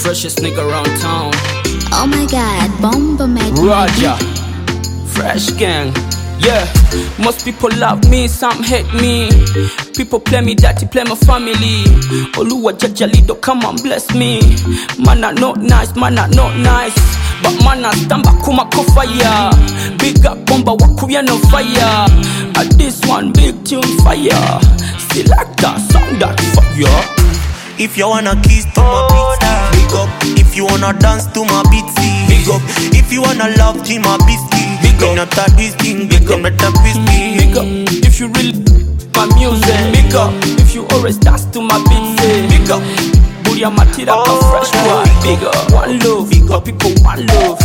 freshest nigga around town. Oh my god, Bomba Mac. Roger, fresh gang. Yeah, most people love me, some hate me. People play me dirty, play my family. Oluwa Jajalido, come and bless me. Man are not nice, man are not nice. But man are stand back kuma fire. Big up Bomba wakuya no fire. At this one big tune fire. Selector, sound that fire. If you wanna kiss to my beats, big up. If you wanna dance to my beats, big up. If you wanna love to my biscuit, big up. Not that whiskey, big up, not that whiskey, big up. If you really my music, big up. If you always dance to my beats, big up. Booyah Matira, fresh boy, big up. One love, big up, people one love.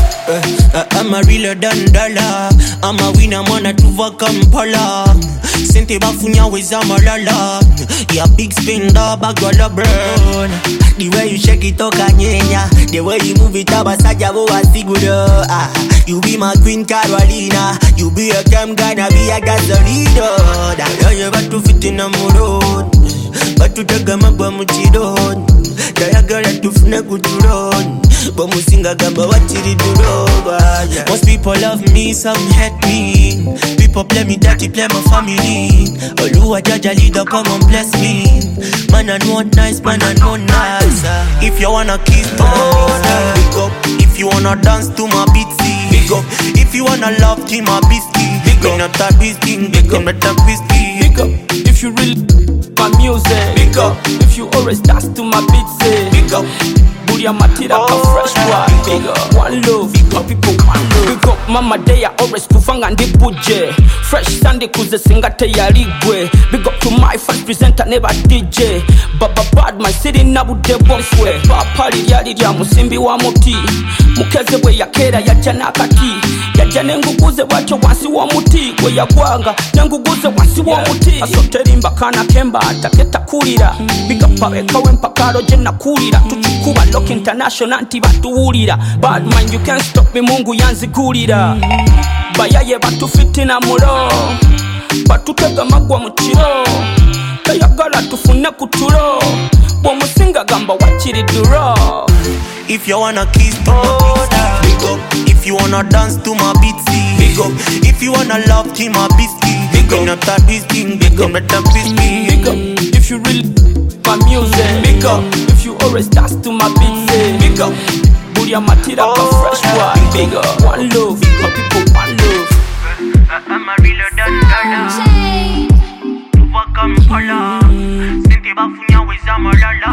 I'm a realer than dollar. I'm a winner, man, to Kampala. Sente bafunya weza malala. Yeah, big spender, bagwala burn. The way you shake it, toka nyenya. The way you move it, abasaja bo asigudo. You be my queen Carolina. You be a cam guy, na be a gasolina. Da you about to fit in a mood. But to take a mabba muchidon. Da ya girl to fune kuturon. But musinga gamba wachiri duroba. Most people love me, some hate me. People play me dirty, play my family. Oluwa Jajalido, come and bless me. Man I know nice, man I know nice. If you wanna kiss to my beats, big up. If you wanna dance to my beats, big up. If you wanna love to my biscuit, big up. Not that whiskey, big up, not that whiskey, big up. If you really my music, big up. If you always dance to my beats, big up. Booyah Matira, fresh boy, big up. One love, big up, people one love. Big up, mama day always kuvanga ndibuje. Fresh Sunday kuze singate ya ligwe. Big up to my first presenter, never DJ. Baba bad my city nabude boswe. Papa liyali lya musimbi wa muti. Mukeze bwe yakera yaja nakati. Yaja nenguguze wacho wansi wa muti. We yagwanga nenguguze wansi wa muti. Asoterimba kana kemba ataketa kulira. Big up aweka wempakalo jena kulira. Tuchukuba Lock International anti batuwulira. Bad man you can't stop me mungu yanzigulira. Bayaye batufitina mulo. Batutega magwa muchiro. Kayagala tufune kutulo. Bomusinga gamba wachiri duro. If you wanna kiss to my beats, big up. If you wanna dance to my beats, big up. If you wanna love to my biscuit, big up. Not that whiskey, big up, not that whiskey, big up. If you really my music, big up. If you always dance to my beats, big up. Booyah Matira, fresh boy, big up. One love, my people one love. I'm a realer than dollar. To Kampala. Sente bafunya weza malala.